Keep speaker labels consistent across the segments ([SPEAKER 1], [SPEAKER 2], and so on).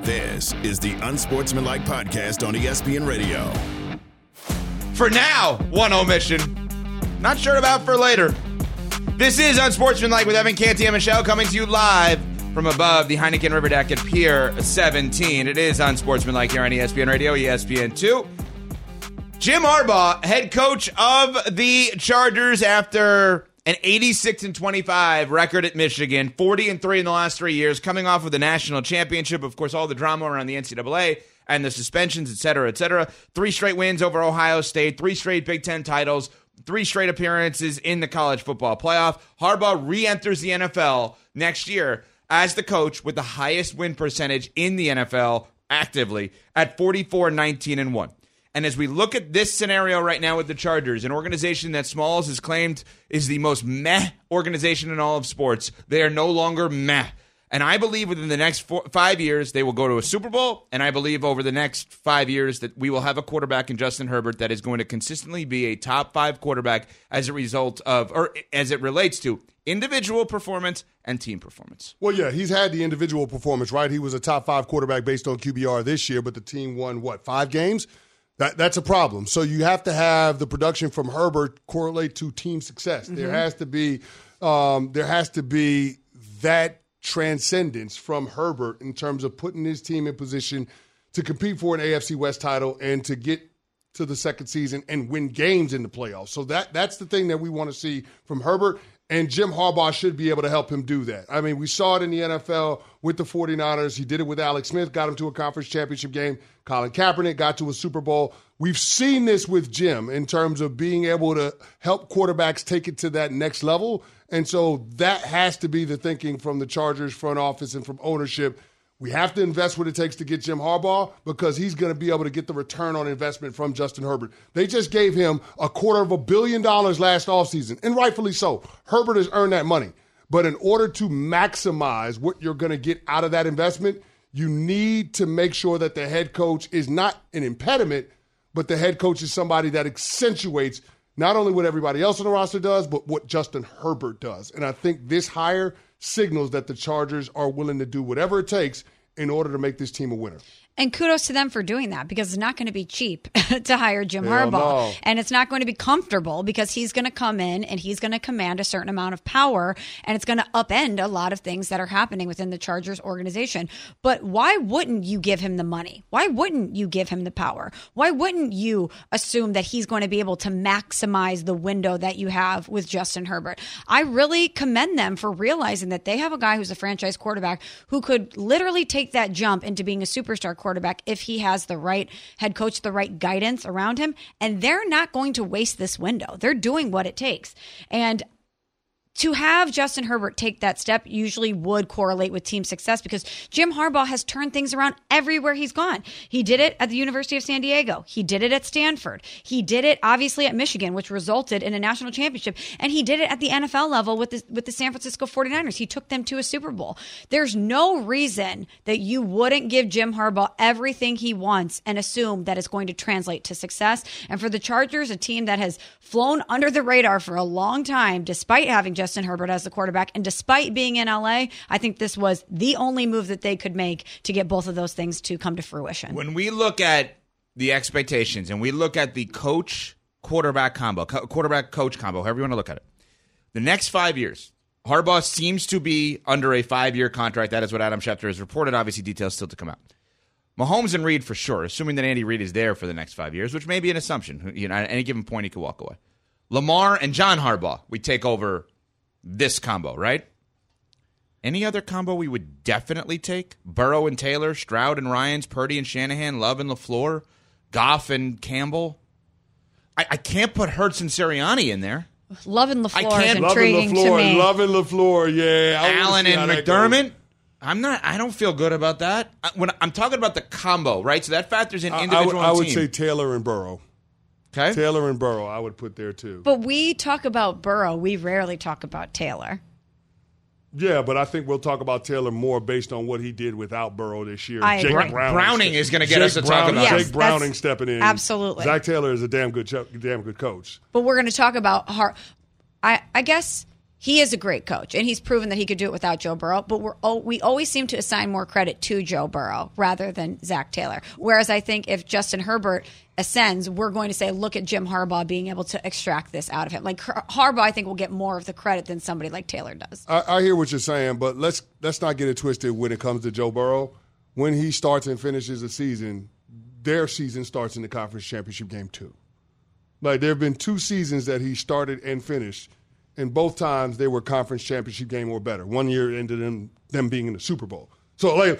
[SPEAKER 1] This is the Unsportsmanlike Podcast on ESPN Radio.
[SPEAKER 2] For now, one omission. Not sure about for later. This is Unsportsmanlike with Evan Canty and Michelle coming to you live from above the Heineken River Deck at Pier 17. It is Unsportsmanlike here on ESPN Radio, ESPN2. Jim Harbaugh, head coach of the Chargers after an 86-25 record at Michigan, 40-3 in the last 3 years, coming off of the national championship. Of course, all the drama around the NCAA and the suspensions, et cetera, et cetera. 3 straight wins over Ohio State, 3 straight Big Ten titles, 3 straight appearances in the college football playoff. Harbaugh re-enters the NFL next year as the coach with the highest win percentage in the NFL actively at 44-19-1. And as we look at this scenario right now with the Chargers, an organization that Smalls has claimed is the most meh organization in all of sports, they are no longer meh. And I believe within the next 5 years, they will go to a Super Bowl. And I believe over the next 5 years that we will have a quarterback in Justin Herbert that is going to consistently be a top 5 quarterback as a result of, or as it relates to individual performance and team performance.
[SPEAKER 3] Well, yeah, he's had the individual performance, right? He was a top 5 quarterback based on QBR this year, but the team won, 5 games? That's a problem. So you have to have the production from Herbert correlate to team success. Mm-hmm. There has to be that transcendence from Herbert in terms of putting his team in position to compete for an AFC West title and to get to the second season and win games in the playoffs. So that's the thing that we want to see from Herbert, and Jim Harbaugh should be able to help him do that. I mean, we saw it in the NFL with the 49ers. He did it with Alex Smith, got him to a conference championship game. Colin Kaepernick got to a Super Bowl. We've seen this with Jim in terms of being able to help quarterbacks take it to that next level. And so that has to be the thinking from the Chargers front office and from ownership. We have to invest what it takes to get Jim Harbaugh because he's going to be able to get the return on investment from Justin Herbert. They just gave him $250 million last offseason, and rightfully so. Herbert has earned that money. But in order to maximize what you're going to get out of that investment, you need to make sure that the head coach is not an impediment, but the head coach is somebody that accentuates not only what everybody else on the roster does, but what Justin Herbert does. And I think this hire signals that the Chargers are willing to do whatever it takes in order to make this team a winner.
[SPEAKER 4] And kudos to them for doing that because it's not going to be cheap to hire Jim Harbaugh. No. And it's not going to be comfortable because he's going to come in and he's going to command a certain amount of power and it's going to upend a lot of things that are happening within the Chargers organization. But why wouldn't you give him the money? Why wouldn't you give him the power? Why wouldn't you assume that he's going to be able to maximize the window that you have with Justin Herbert? I really commend them for realizing that they have a guy who's a franchise quarterback who could literally take that jump into being a superstar quarterback if he has the right head coach, the right guidance around him. And they're not going to waste this window. They're doing what it takes. And to have Justin Herbert take that step usually would correlate with team success because Jim Harbaugh has turned things around everywhere he's gone. He did it at the University of San Diego. He did it at Stanford. He did it obviously at Michigan, which resulted in a national championship. And he did it at the NFL level with the San Francisco 49ers. He took them to a Super Bowl. There's no reason that you wouldn't give Jim Harbaugh everything he wants and assume that it's going to translate to success. And for the Chargers, a team that has flown under the radar for a long time, despite having Justin Herbert as the quarterback, and despite being in LA, I think this was the only move that they could make to get both of those things to come to fruition.
[SPEAKER 2] When we look at the expectations and we look at the coach-quarterback combo, quarterback-coach combo, however you want to look at it, the next 5 years, Harbaugh seems to be under a 5-year contract. That is what Adam Schefter has reported. Obviously, details still to come out. Mahomes and Reid for sure, assuming that Andy Reid is there for the next 5 years, which may be an assumption. You know, at any given point, he could walk away. Lamar and John Harbaugh, we take over this combo, right? Any other combo we would definitely take? Burrow and Taylor, Stroud and Ryans, Purdy and Shanahan, Love and LaFleur, Goff and Campbell. I can't put Hurts and Sirianni in there.
[SPEAKER 4] Love and LaFleur is intriguing to me.
[SPEAKER 3] Love and LaFleur, yeah.
[SPEAKER 2] Allen and McDermott. I don't feel good about that. When I'm talking about the combo, right? So that factors in individual
[SPEAKER 3] I would say Taylor and Burrow.
[SPEAKER 2] Okay.
[SPEAKER 3] Taylor and Burrow, I would put there too.
[SPEAKER 4] But we talk about Burrow. We rarely talk about Taylor.
[SPEAKER 3] Yeah, but I think we'll talk about Taylor more based on what he did without Burrow this year.
[SPEAKER 2] Browning is going to get us to talk about
[SPEAKER 3] Jake Browning stepping in.
[SPEAKER 4] Absolutely.
[SPEAKER 3] Zach Taylor is a damn good coach.
[SPEAKER 4] But we're going to talk about I guess he is a great coach, and he's proven that he could do it without Joe Burrow, but we always seem to assign more credit to Joe Burrow rather than Zach Taylor. Whereas I think if Justin Herbert ascends, we're going to say, look at Jim Harbaugh being able to extract this out of him. Like Harbaugh, I think, will get more of the credit than somebody like Taylor does.
[SPEAKER 3] I hear what you're saying, but let's not get it twisted when it comes to Joe Burrow. When he starts and finishes a season, their season starts in the conference championship game too. Like, there have been 2 seasons that he started and finished, and both times they were conference championship game or better. One year ended in them being in the Super Bowl. So,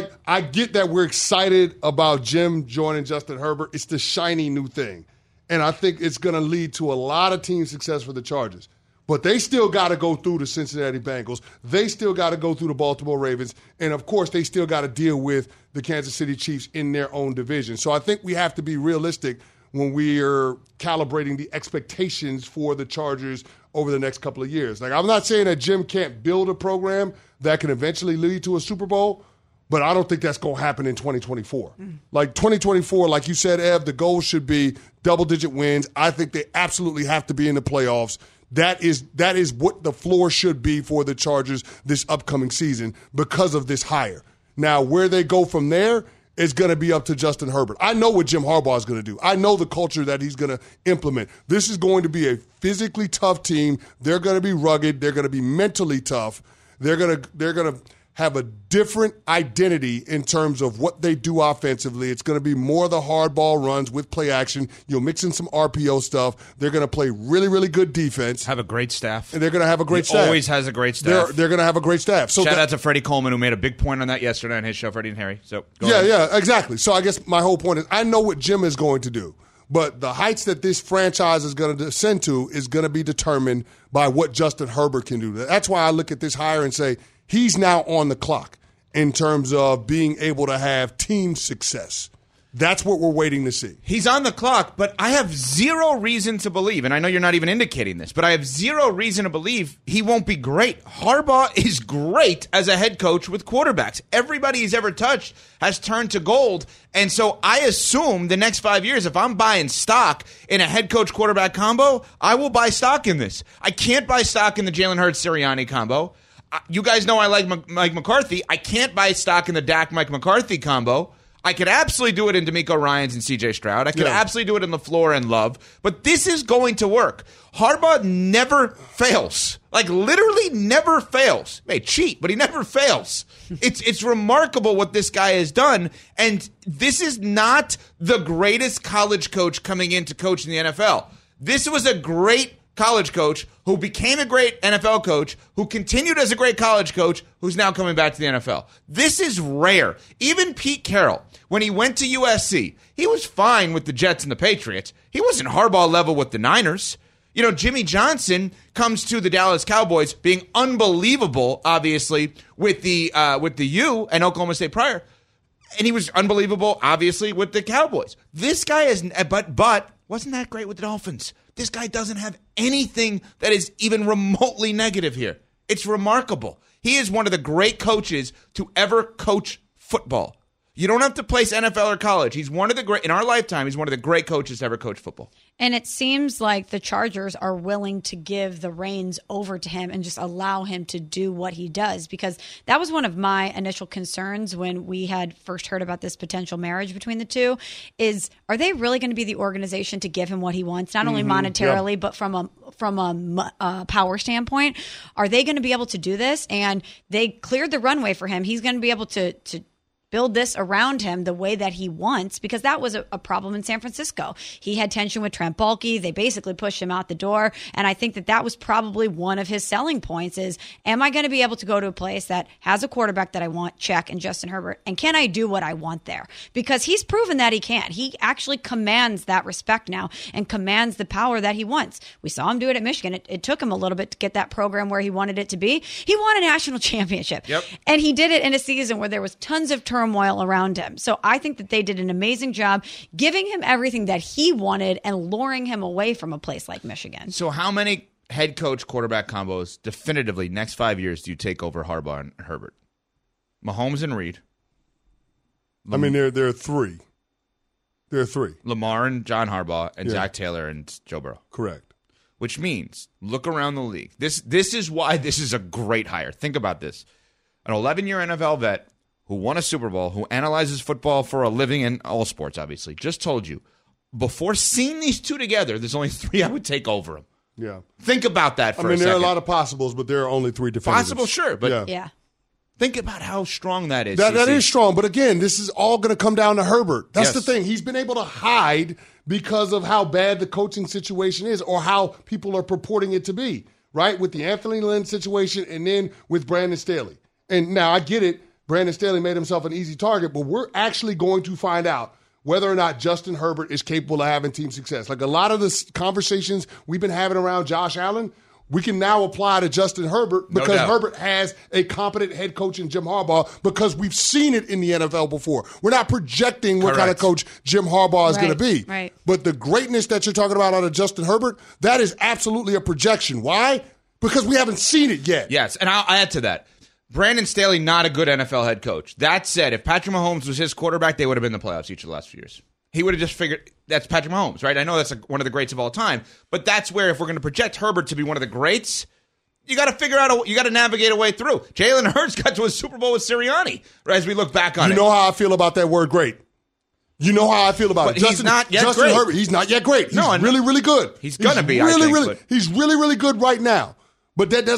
[SPEAKER 3] I get that we're excited about Jim joining Justin Herbert. It's the shiny new thing. And I think it's going to lead to a lot of team success for the Chargers. But they still got to go through the Cincinnati Bengals. They still got to go through the Baltimore Ravens. And, of course, they still got to deal with the Kansas City Chiefs in their own division. So I think we have to be realistic when we are calibrating the expectations for the Chargers over the next couple of years. Like, I'm not saying that Jim can't build a program that can eventually lead to a Super Bowl, but I don't think that's going to happen in 2024. Like, 2024, like you said, Ev, the goal should be double-digit wins. I think they absolutely have to be in the playoffs. That is what the floor should be for the Chargers this upcoming season because of this hire. Now, where they go from there is going to be up to Justin Herbert. I know what Jim Harbaugh is going to do. I know the culture that he's going to implement. This is going to be a physically tough team. They're going to be rugged. They're going to be mentally tough. They're going to have a different identity in terms of what they do offensively. It's going to be more of the hard ball runs with play action. You'll mix in some RPO stuff. They're going to play really, really good defense.
[SPEAKER 2] Have a great staff.
[SPEAKER 3] And they're going to have a great staff.
[SPEAKER 2] Always has a great staff.
[SPEAKER 3] They're going to have a great staff. So
[SPEAKER 2] Shout out to Freddie Coleman, who made a big point on that yesterday on his show, Freddie and Harry. So
[SPEAKER 3] yeah, exactly. So I guess my whole point is I know what Jim is going to do. But the heights that this franchise is going to descend to is going to be determined by what Justin Herbert can do. That's why I look at this hire and say he's now on the clock in terms of being able to have team success. That's what we're waiting to see.
[SPEAKER 2] He's on the clock, but I have zero reason to believe, and I know you're not even indicating this, but I have zero reason to believe he won't be great. Harbaugh is great as a head coach with quarterbacks. Everybody he's ever touched has turned to gold, and so I assume the next 5 years, if I'm buying stock in a head coach quarterback combo, I will buy stock in this. I can't buy stock in the Jalen Hurts-Sirianni combo. You guys know I like Mike McCarthy. I can't buy stock in the Dak-Mike McCarthy combo. I could absolutely do it in DeMeco Ryans and C.J. Stroud. I could absolutely do it in LaFleur and Love. But this is going to work. Harbaugh never fails. Like, literally never fails. May cheat, but he never fails. It's remarkable what this guy has done. And this is not the greatest college coach coming in to coach in the NFL. This was a great college coach who became a great NFL coach, who continued as a great college coach, who's now coming back to the NFL. This is rare. Even Pete Carroll, when he went to USC, he was fine with the Jets and the Patriots. He wasn't Harbaugh level with the Niners. You know, Jimmy Johnson comes to the Dallas Cowboys being unbelievable, obviously, with the U and Oklahoma State prior. And he was unbelievable, obviously, with the Cowboys. This guy is, but wasn't that great with the Dolphins. This guy doesn't have anything that is even remotely negative here. It's remarkable. He is one of the great coaches to ever coach football. You don't have to place NFL or college. He's one of the great, in our lifetime, he's one of the great coaches to ever coach football.
[SPEAKER 4] And it seems like the Chargers are willing to give the reins over to him and just allow him to do what he does, because that was one of my initial concerns when we had first heard about this potential marriage between the two, is are they really going to be the organization to give him what he wants, not only monetarily, but from a power standpoint? Are they going to be able to do this? And they cleared the runway for him. He's going to be able to build this around him the way that he wants, because that was a problem in San Francisco. He had tension with Trent Baalke. They basically pushed him out the door. And I think that was probably one of his selling points is, am I going to be able to go to a place that has a quarterback that I want, check, and Justin Herbert, and can I do what I want there? Because he's proven that he can. He actually commands that respect now and commands the power that he wants. We saw him do it at Michigan. It took him a little bit to get that program where he wanted it to be. He won a national championship.
[SPEAKER 2] Yep.
[SPEAKER 4] And he did it in a season where there was tons of turmoil around him. So I think that they did an amazing job giving him everything that he wanted and luring him away from a place like Michigan.
[SPEAKER 2] So how many head coach quarterback combos definitively next 5 years do you take over Harbaugh and Herbert? Mahomes and Reed.
[SPEAKER 3] I mean, there are three. There are three.
[SPEAKER 2] Lamar and John Harbaugh and Zach Taylor and Joe Burrow.
[SPEAKER 3] Correct.
[SPEAKER 2] which means look around the league. This is why this is a great hire. Think about this. An 11-year NFL vet who won a Super Bowl, who analyzes football for a living in all sports, obviously, just told you, before seeing these two together, there's only 3 I would take over them.
[SPEAKER 3] Yeah.
[SPEAKER 2] Think about that for a second.
[SPEAKER 3] There are a lot of possibles, but there are only 3 definitives.
[SPEAKER 2] Possible, sure, but
[SPEAKER 4] Yeah.
[SPEAKER 2] think about how strong that is.
[SPEAKER 3] That is strong, but again, this is all going to come down to Herbert. That's the thing. He's been able to hide because of how bad the coaching situation is or how people are purporting it to be, right? With the Anthony Lynn situation and then with Brandon Staley. And now I get it. Brandon Staley made himself an easy target, but we're actually going to find out whether or not Justin Herbert is capable of having team success. Like a lot of the conversations we've been having around Josh Allen, we can now apply to Justin Herbert because Herbert has a competent head coach in Jim Harbaugh because we've seen it in the NFL before. We're not projecting what kind of coach Jim Harbaugh is going to be.
[SPEAKER 4] Right.
[SPEAKER 3] But the greatness that you're talking about out of Justin Herbert, that is absolutely a projection. Why? Because we haven't seen it yet.
[SPEAKER 2] Yes, and I'll add to that. Brandon Staley, not a good NFL head coach. That said, if Patrick Mahomes was his quarterback, they would have been in the playoffs each of the last few years. He would have just figured that's Patrick Mahomes, right? I know that's one of the greats of all time, but that's where if we're going to project Herbert to be one of the greats, you got to figure out, you got to navigate a way through. Jalen Hurts got to a Super Bowl with Sirianni, right, as we look back on it.
[SPEAKER 3] You know how I feel about that word great. You know how I feel about it.
[SPEAKER 2] He's not yet great.
[SPEAKER 3] Herbert, he's not yet great. He's really, really good.
[SPEAKER 2] He's going to be,
[SPEAKER 3] really,
[SPEAKER 2] I think.
[SPEAKER 3] Really, he's really, really good right now. But that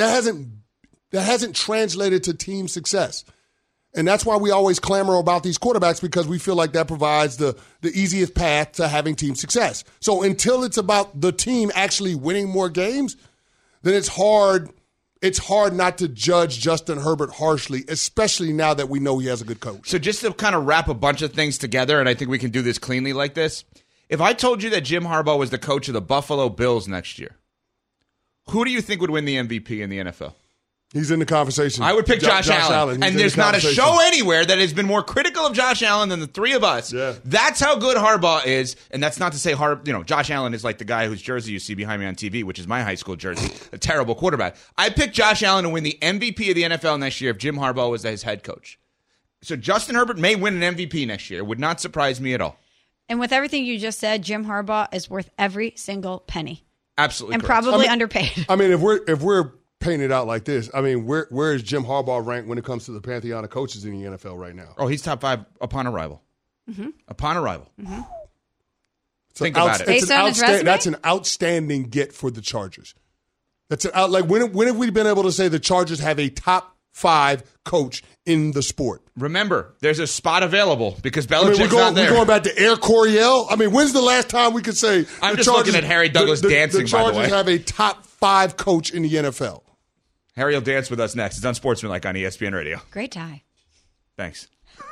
[SPEAKER 3] hasn't translated to team success. And that's why we always clamor about these quarterbacks because we feel like that provides the easiest path to having team success. So until it's about the team actually winning more games, then it's hard not to judge Justin Herbert harshly, especially now that we know he has a good coach.
[SPEAKER 2] So just to kind of wrap a bunch of things together, and I think we can do this cleanly like this, if I told you that Jim Harbaugh was the coach of the Buffalo Bills next year, who do you think would win the MVP in the NFL?
[SPEAKER 3] He's in the conversation.
[SPEAKER 2] I would pick Josh Allen. And there's not a show anywhere that has been more critical of Josh Allen than the 3 of us.
[SPEAKER 3] Yeah.
[SPEAKER 2] That's how good Harbaugh is. And that's not to say Josh Allen is like the guy whose jersey you see behind me on TV, which is my high school jersey, a terrible quarterback. I picked Josh Allen to win the MVP of the NFL next year if Jim Harbaugh was his head coach. So Justin Herbert may win an MVP next year. It would not surprise me at all.
[SPEAKER 4] And with everything you just said, Jim Harbaugh is worth every single penny.
[SPEAKER 2] Absolutely.
[SPEAKER 4] And
[SPEAKER 2] correct.
[SPEAKER 4] probably underpaid.
[SPEAKER 3] I mean, if we're painted out like this, I mean, where is Jim Harbaugh ranked when it comes to the pantheon of coaches in the NFL right now?
[SPEAKER 2] Oh, he's top 5 upon arrival.
[SPEAKER 4] Mm-hmm.
[SPEAKER 2] Upon arrival.
[SPEAKER 4] Mm-hmm.
[SPEAKER 2] Think about it.
[SPEAKER 4] Based on his resume?
[SPEAKER 3] That's an outstanding get for the Chargers. That's when have we been able to say the Chargers have a top 5 coach in the sport?
[SPEAKER 2] Remember, there's a spot available because Belichick's not there.
[SPEAKER 3] We're going back to Air Coryell. I mean, when's the last time we could say
[SPEAKER 2] I'm just looking at Harry Douglas dancing, by the way.
[SPEAKER 3] The Chargers have a top 5 coach in the NFL.
[SPEAKER 2] Harry will dance with us next. It's Unsportsmanlike on ESPN Radio.
[SPEAKER 4] Great tie.
[SPEAKER 2] Thanks.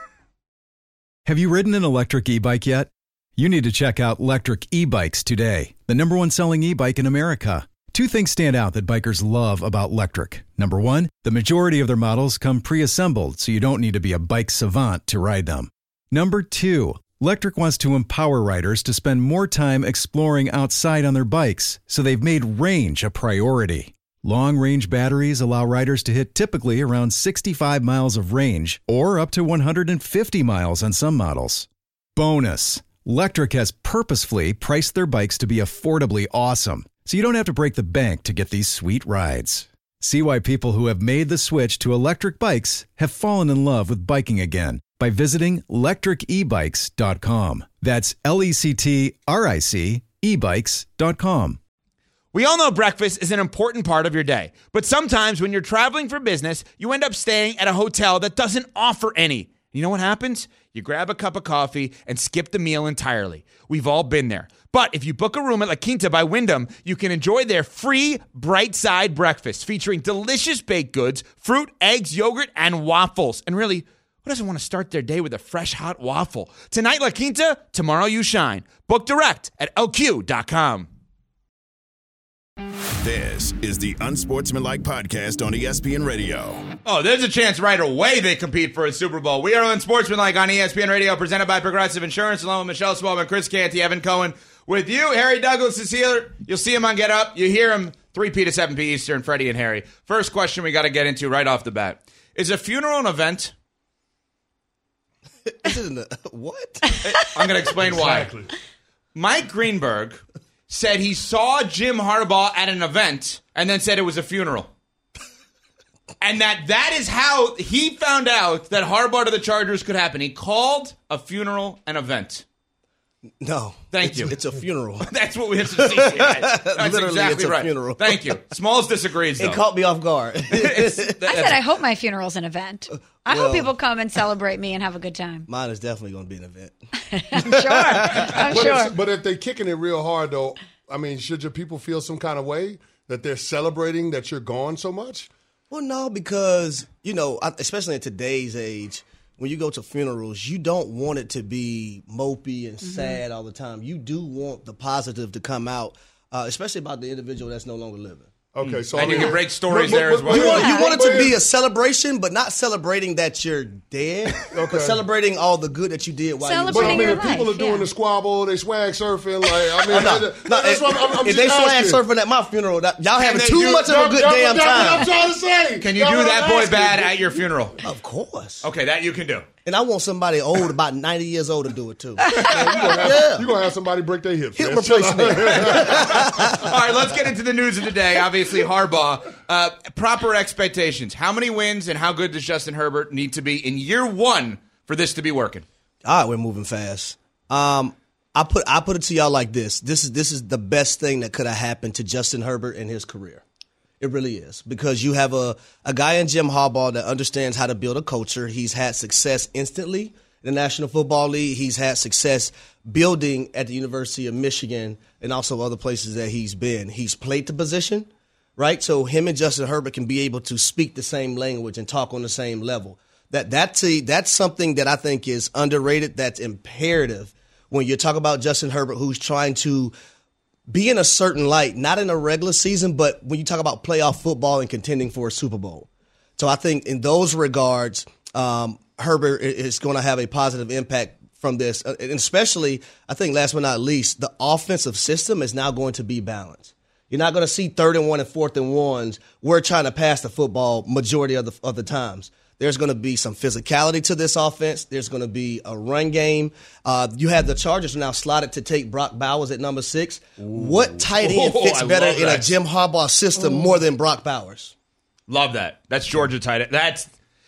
[SPEAKER 5] Have you ridden an electric e-bike yet? You need to check out Lectric E-Bikes today, the #1 selling e-bike in America. 2 things stand out that bikers love about Lectric. Number 1, the majority of their models come pre-assembled, so you don't need to be a bike savant to ride them. Number 2, Lectric wants to empower riders to spend more time exploring outside on their bikes, so they've made range a priority. Long-range batteries allow riders to hit typically around 65 miles of range or up to 150 miles on some models. Bonus, Lectric has purposefully priced their bikes to be affordably awesome, so you don't have to break the bank to get these sweet rides. See why people who have made the switch to electric bikes have fallen in love with biking again by visiting lectricebikes.com. That's LECTRIC ebikes.com.
[SPEAKER 2] We all know breakfast is an important part of your day, but sometimes when you're traveling for business, you end up staying at a hotel that doesn't offer any. You know what happens? You grab a cup of coffee and skip the meal entirely. We've all been there. But if you book a room at La Quinta by Wyndham, you can enjoy their free Bright Side breakfast featuring delicious baked goods, fruit, eggs, yogurt, and waffles. And really, who doesn't want to start their day with a fresh, hot waffle? Tonight, La Quinta, tomorrow you shine. Book direct at lq.com.
[SPEAKER 1] This is the Unsportsmanlike Podcast on ESPN Radio.
[SPEAKER 2] Oh, there's a chance right away they compete for a Super Bowl. We are Unsportsmanlike on ESPN Radio, presented by Progressive Insurance, along with Michelle Smallman, Chris Canty, Evan Cohen. With you, Harry Douglas is here. You'll see him on Get Up. You hear him 3P to 7P Eastern, Freddie and Harry. First question we got to get into right off the bat. Is a funeral an event?
[SPEAKER 6] Is it what?
[SPEAKER 2] I'm going to explain
[SPEAKER 3] exactly
[SPEAKER 2] why. Mike Greenberg said he saw Jim Harbaugh at an event and then said it was a funeral. And that is how he found out that Harbaugh to the Chargers could happen. He called a funeral an event.
[SPEAKER 6] No.
[SPEAKER 2] Thank you.
[SPEAKER 6] It's a funeral.
[SPEAKER 2] That's what we have to see tonight. That's
[SPEAKER 6] Literally,
[SPEAKER 2] exactly
[SPEAKER 6] it's a
[SPEAKER 2] right.
[SPEAKER 6] funeral.
[SPEAKER 2] Thank you. Smalls disagrees, though.
[SPEAKER 6] It caught me off guard.
[SPEAKER 4] I said I hope my funeral's an event. I hope people come and celebrate me and have a good time.
[SPEAKER 6] Mine is definitely going to be an event.
[SPEAKER 4] I'm sure.
[SPEAKER 3] But if they're kicking it real hard, though, I mean, should your people feel some kind of way that they're celebrating that you're gone so much?
[SPEAKER 6] Well, no, because, especially in today's age, when you go to funerals, you don't want it to be mopey and sad all the time. You do want the positive to come out, especially about the individual that's no longer living.
[SPEAKER 3] Okay, so
[SPEAKER 2] and you can break stories there as well.
[SPEAKER 6] You want it to be a celebration, but not celebrating that you're dead, but celebrating all the good that you did while you were
[SPEAKER 3] But I mean,
[SPEAKER 4] your
[SPEAKER 3] if people
[SPEAKER 4] life,
[SPEAKER 3] are doing the squabble, they swag surfing,
[SPEAKER 6] that's what I'm
[SPEAKER 3] if
[SPEAKER 6] they
[SPEAKER 3] just
[SPEAKER 6] swag
[SPEAKER 3] asking.
[SPEAKER 6] surfing at my funeral, y'all having
[SPEAKER 2] they
[SPEAKER 6] too
[SPEAKER 2] do-
[SPEAKER 6] much of a good damn
[SPEAKER 3] That's what I'm
[SPEAKER 6] time.
[SPEAKER 3] trying to say.
[SPEAKER 2] Can you do that boy bad at your funeral?
[SPEAKER 6] Of course.
[SPEAKER 2] Okay, that you can do.
[SPEAKER 6] And I want somebody old, about 90 years old, to do it too.
[SPEAKER 3] You're going to have somebody break their hips.
[SPEAKER 6] Hip
[SPEAKER 3] man.
[SPEAKER 6] replacement.
[SPEAKER 2] All right, let's get into the news of the day. Obviously, Harbaugh. Proper expectations. How many wins and how good does Justin Herbert need to be in year one for this to be working?
[SPEAKER 6] All right, we're moving fast. I put it to y'all like this. This is the best thing that could have happened to Justin Herbert in his career. It really is, because you have a guy in Jim Harbaugh that understands how to build a culture. He's had success instantly in the National Football League. He's had success building at the University of Michigan and also other places that he's been. He's played the position, right? So him and Justin Herbert can be able to speak the same language and talk on the same level. That's something that I think is underrated. That's imperative when you talk about Justin Herbert, who's trying to be in a certain light, not in a regular season, but when you talk about playoff football and contending for a Super Bowl. So I think in those regards, Herbert is going to have a positive impact from this. And especially, I think last but not least, the offensive system is now going to be balanced. You're not going to see 3rd and 1 and 4th and 1s. We're trying to pass the football majority of the times. There's going to be some physicality to this offense. There's going to be a run game. You have the Chargers now slotted to take Brock Bowers at number 6. Ooh. What tight end fits better in a Jim Harbaugh system more than Brock Bowers?
[SPEAKER 2] Love that. That's Georgia tight end.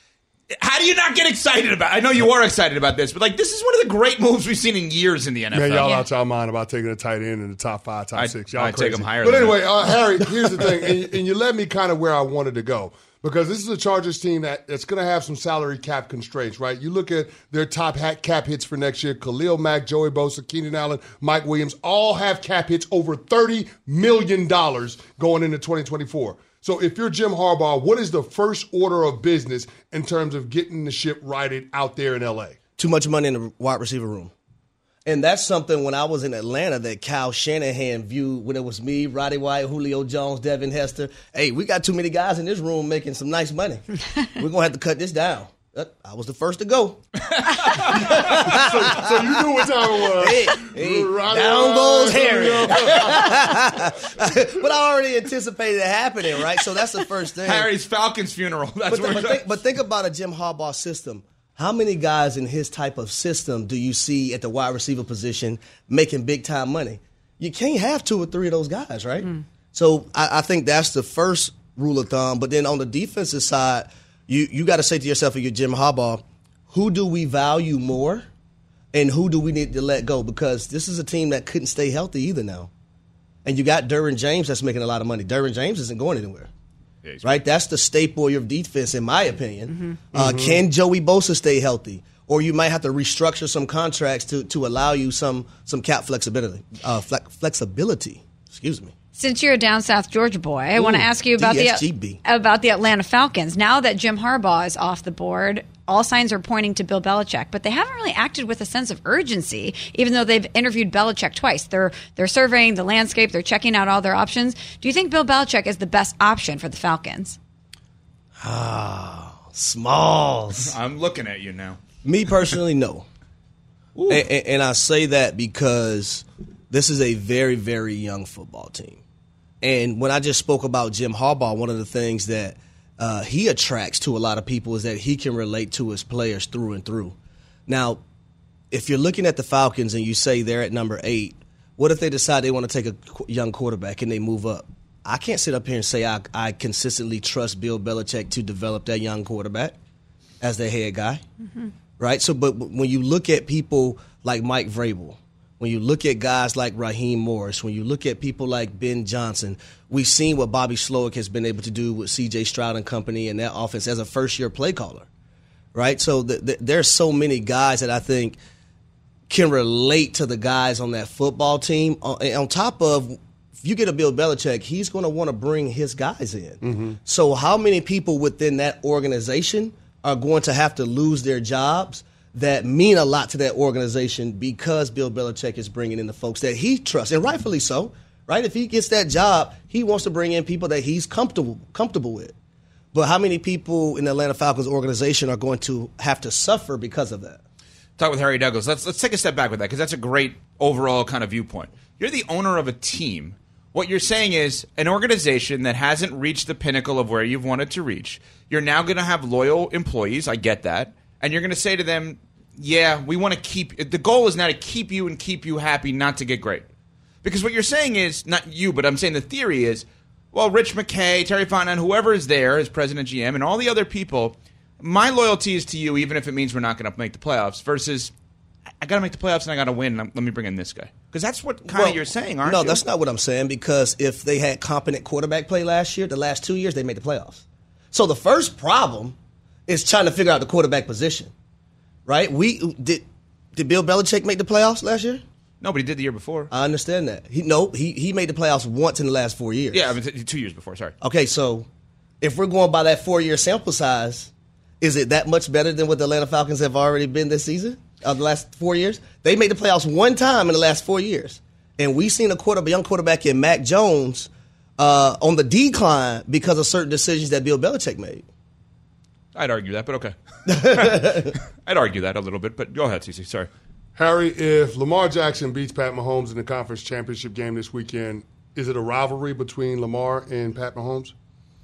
[SPEAKER 2] How do you not get excited about it? I know you are excited about this, but this is one of the great moves we've seen in years in the NFL.
[SPEAKER 3] Man, y'all out y'all mind about taking a tight end in the top 5, top 6. Y'all
[SPEAKER 2] I'd
[SPEAKER 3] crazy.
[SPEAKER 2] take them higher
[SPEAKER 3] But
[SPEAKER 2] than
[SPEAKER 3] anyway,
[SPEAKER 2] that.
[SPEAKER 3] Harry, here's the thing, and you led me kind of where I wanted to go. Because this is a Chargers team that's going to have some salary cap constraints, right? You look at their top cap hits for next year. Khalil Mack, Joey Bosa, Keenan Allen, Mike Williams all have cap hits over $30 million going into 2024. So if you're Jim Harbaugh, what is the first order of business in terms of getting the ship righted out there in L.A.?
[SPEAKER 6] Too much money in the wide receiver room. And that's something when I was in Atlanta that Kyle Shanahan viewed when it was me, Roddy White, Julio Jones, Devin Hester. Hey, we got too many guys in this room making some nice money. We're going to have to cut this down. I was the first to go.
[SPEAKER 3] So you knew what time it was.
[SPEAKER 6] Hey, down goes Harry. But I already anticipated it happening, right? So that's the first thing.
[SPEAKER 2] Harry's Falcons funeral.
[SPEAKER 6] But think about a Jim Harbaugh system. How many guys in his type of system do you see at the wide receiver position making big-time money? You can't have 2 or 3 of those guys, right? So I think that's the first rule of thumb. But then on the defensive side, you got to say to yourself, if you're Jim Harbaugh, who do we value more and who do we need to let go? Because this is a team that couldn't stay healthy either now. And you got Derwin James that's making a lot of money. Derwin James isn't going anywhere. Yeah, right? That's the staple of your defense, in my opinion. Can Joey Bosa stay healthy? Or you might have to restructure some contracts to allow you some cap flexibility. Excuse me.
[SPEAKER 4] Since you're a down south Georgia boy, I want to ask you about the Atlanta Falcons. Now that Jim Harbaugh is off the board, all signs are pointing to Bill Belichick, but they haven't really acted with a sense of urgency, even though they've interviewed Belichick twice. They're surveying the landscape. They're checking out all their options. Do you think Bill Belichick is the best option for the Falcons?
[SPEAKER 6] Smalls.
[SPEAKER 2] I'm looking at you now.
[SPEAKER 6] Me personally, no. And I say that because this is a very, very young football team. And when I just spoke about Jim Harbaugh, one of the things that he attracts to a lot of people is that he can relate to his players through and through. Now, if you're looking at the Falcons and you say they're at number 8, What if they decide they want to take a young quarterback and they move up? I can't sit up here and say I consistently trust Bill Belichick to develop that young quarterback as their head guy, right? So, but when you look at people like Mike Vrabel, when you look at guys like Raheem Morris, when you look at people like Ben Johnson, we've seen what Bobby Slowick has been able to do with C.J. Stroud and company and that offense as a first-year play caller, right? So there's so many guys that I think can relate to the guys on that football team. On top of, if you get a Bill Belichick, he's going to want to bring his guys in. So how many people within that organization are going to have to lose their jobs that mean a lot to that organization because Bill Belichick is bringing in the folks that he trusts, and rightfully so, right? If he gets that job, he wants to bring in people that he's comfortable with. But how many people in the Atlanta Falcons organization are going to have to suffer because of that?
[SPEAKER 2] Talk with Harry Douglas. Let's take a step back with that because that's a great overall kind of viewpoint. You're the owner of a team. What you're saying is an organization that hasn't reached the pinnacle of where you've wanted to reach. You're now going to have loyal employees. I get that. And you're going to say to them, yeah, we want to keep – the goal is now to keep you and keep you happy, not to get great. Because what you're saying is – not you, but I'm saying the theory is, well, Rich McKay, Terry Fontenot, whoever is there as president GM, and all the other people, my loyalty is to you even if it means we're not going to make the playoffs versus I got to make the playoffs and I got to win. Let me bring in this guy. Because that's what kind of you're saying, aren't you?
[SPEAKER 6] No, that's not what I'm saying because if they had competent quarterback play last year, the last 2 years, they made the playoffs. So the first problem is trying to figure out the quarterback position. Right? Did Bill Belichick make the playoffs last year?
[SPEAKER 2] No, but he did the year before.
[SPEAKER 6] I understand that. He made the playoffs once in the last 4 years.
[SPEAKER 2] Yeah, I mean 2 years before, sorry.
[SPEAKER 6] Okay, so if we're going by that 4-year sample size, is it that much better than what the Atlanta Falcons have already been this season, the last 4 years? They made the playoffs one time in the last 4 years. And we've seen a young quarterback in Mac Jones on the decline because of certain decisions that Bill Belichick made.
[SPEAKER 2] I'd argue that, but okay. I'd argue that a little bit, but go ahead, CC. Sorry.
[SPEAKER 3] Harry, if Lamar Jackson beats Pat Mahomes in the conference championship game this weekend, is it a rivalry between Lamar and Pat Mahomes?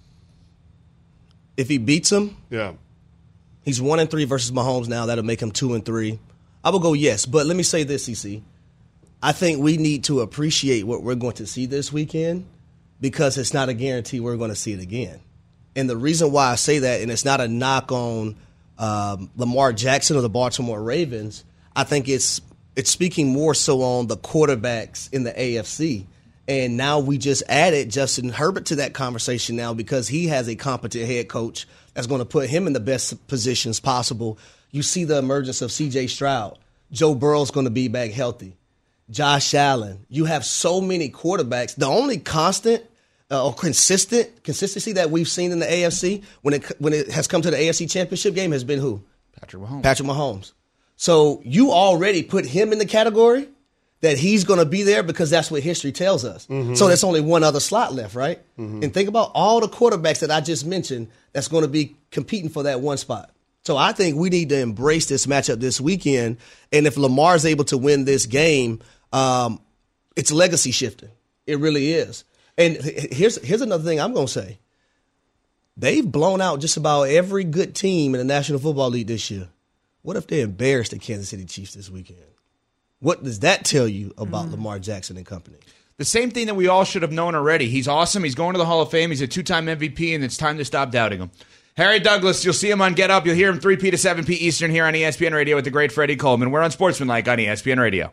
[SPEAKER 6] If he beats him?
[SPEAKER 3] Yeah.
[SPEAKER 6] He's 1-3 versus Mahomes now. That'll make him 2-3. I will go yes, but let me say this, CC. I think we need to appreciate what we're going to see this weekend because it's not a guarantee we're going to see it again. And the reason why I say that, and it's not a knock on Lamar Jackson or the Baltimore Ravens, I think it's speaking more so on the quarterbacks in the AFC. And now we just added Justin Herbert to that conversation now because he has a competent head coach that's going to put him in the best positions possible. You see the emergence of C.J. Stroud. Joe Burrow's going to be back healthy. Josh Allen. You have so many quarterbacks. The only constant or consistency that we've seen in the AFC when it has come to the AFC Championship game has been who?
[SPEAKER 2] Patrick
[SPEAKER 6] Mahomes. So you already put him in the category that he's going to be there because that's what history tells us. Mm-hmm. So there's only one other slot left, right? Mm-hmm. And think about all the quarterbacks that I just mentioned that's going to be competing for that one spot. So I think we need to embrace this matchup this weekend. And if Lamar's able to win this game, it's legacy shifting. It really is. And here's another thing I'm going to say. They've blown out just about every good team in the National Football League this year. What if they embarrass the Kansas City Chiefs this weekend? What does that tell you about Lamar Jackson and company?
[SPEAKER 2] The same thing that we all should have known already. He's awesome. He's going to the Hall of Fame. He's a 2-time MVP, and it's time to stop doubting him. Harry Douglas, you'll see him on Get Up. You'll hear him 3P to 7P Eastern here on ESPN Radio with the great Freddie Coleman. We're on Sportsmanlike on ESPN Radio.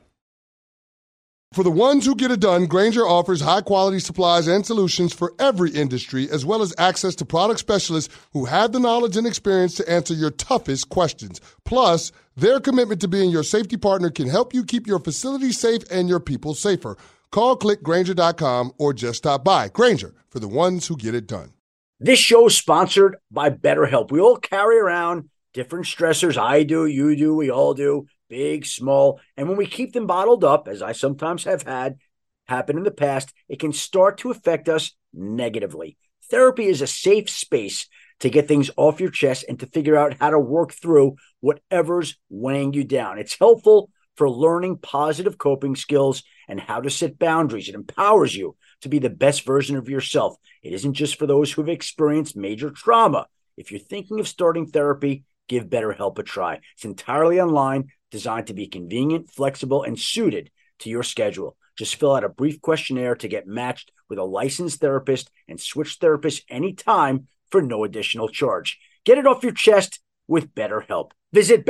[SPEAKER 3] For the ones who get it done, Grainger offers high-quality supplies and solutions for every industry, as well as access to product specialists who have the knowledge and experience to answer your toughest questions. Plus, their commitment to being your safety partner can help you keep your facility safe and your people safer. Call, click Grainger.com, or just stop by. Grainger, for the ones who get it done.
[SPEAKER 7] This show is sponsored by BetterHelp. We all carry around different stressors. I do, you do, we all do. Big, small, and when we keep them bottled up, as I sometimes have had happen in the past, it can start to affect us negatively. Therapy is a safe space to get things off your chest and to figure out how to work through whatever's weighing you down. It's helpful for learning positive coping skills and how to set boundaries. It empowers you to be the best version of yourself. It isn't just for those who have experienced major trauma. If you're thinking of starting therapy, give BetterHelp a try. It's entirely online, designed to be convenient, flexible, and suited to your schedule. Just fill out a brief questionnaire to get matched with a licensed therapist and switch therapists anytime for no additional charge. Get it off your chest with BetterHelp. Visit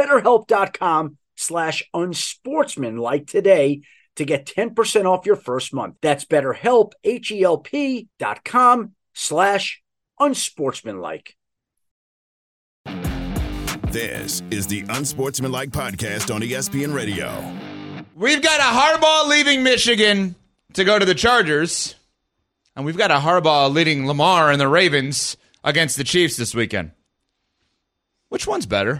[SPEAKER 7] BetterHelp.com/unsportsmanlike today to get 10% off your first month. That's BetterHelp, HELP.com/unsportsmanlike.
[SPEAKER 1] This is the Unsportsmanlike Podcast on ESPN Radio.
[SPEAKER 2] We've got a Harbaugh leaving Michigan to go to the Chargers, and we've got a Harbaugh leading Lamar and the Ravens against the Chiefs this weekend. Which one's better?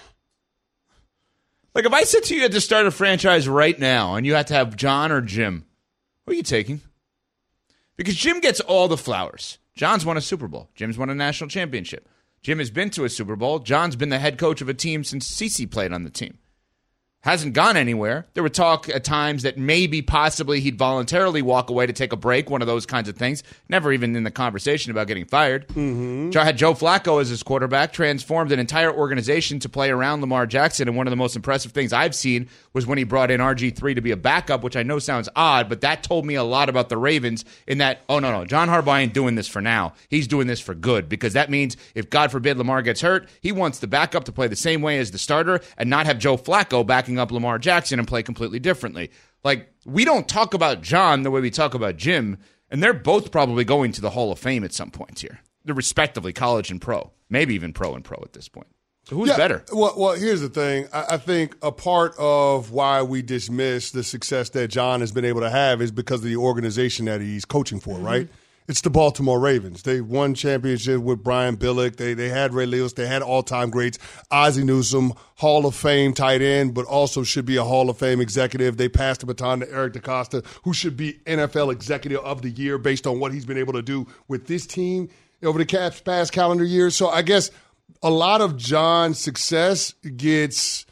[SPEAKER 2] Like, if I said to you to start a franchise right now and you had to have John or Jim, who are you taking? Because Jim gets all the flowers. John's won a Super Bowl. Jim's won a national championship. Jim has been to a Super Bowl. John's been the head coach of a team since CeCe played on the team. Hasn't gone anywhere. There were talk at times that maybe possibly he'd voluntarily walk away to take a break, one of those kinds of things. Never even in the conversation about getting fired. Had Joe Flacco as his quarterback, transformed an entire organization to play around Lamar Jackson, and one of the most impressive things I've seen was when he brought in RG3 to be a backup, which I know sounds odd, but that told me a lot about the Ravens in that, oh, no, John Harbaugh ain't doing this for now. He's doing this for good, because that means if, God forbid, Lamar gets hurt, he wants the backup to play the same way as the starter and not have Joe Flacco backing up Lamar Jackson and play completely differently. Like, we don't talk about John the way we talk about Jim, and they're both probably going to the Hall of Fame at some point here. They're respectively college and pro, maybe even pro and pro at this point. So who's better?
[SPEAKER 3] Well, here's the thing. I think a part of why we dismiss the success that John has been able to have is because of the organization that he's coaching for, right? It's the Baltimore Ravens. They won championship with Brian Billick. They had Ray Lewis. They had all-time greats. Ozzie Newsome, Hall of Fame tight end, but also should be a Hall of Fame executive. They passed the baton to Eric DeCosta, who should be NFL Executive of the Year based on what he's been able to do with this team over the past calendar year. So I guess a lot of John's success gets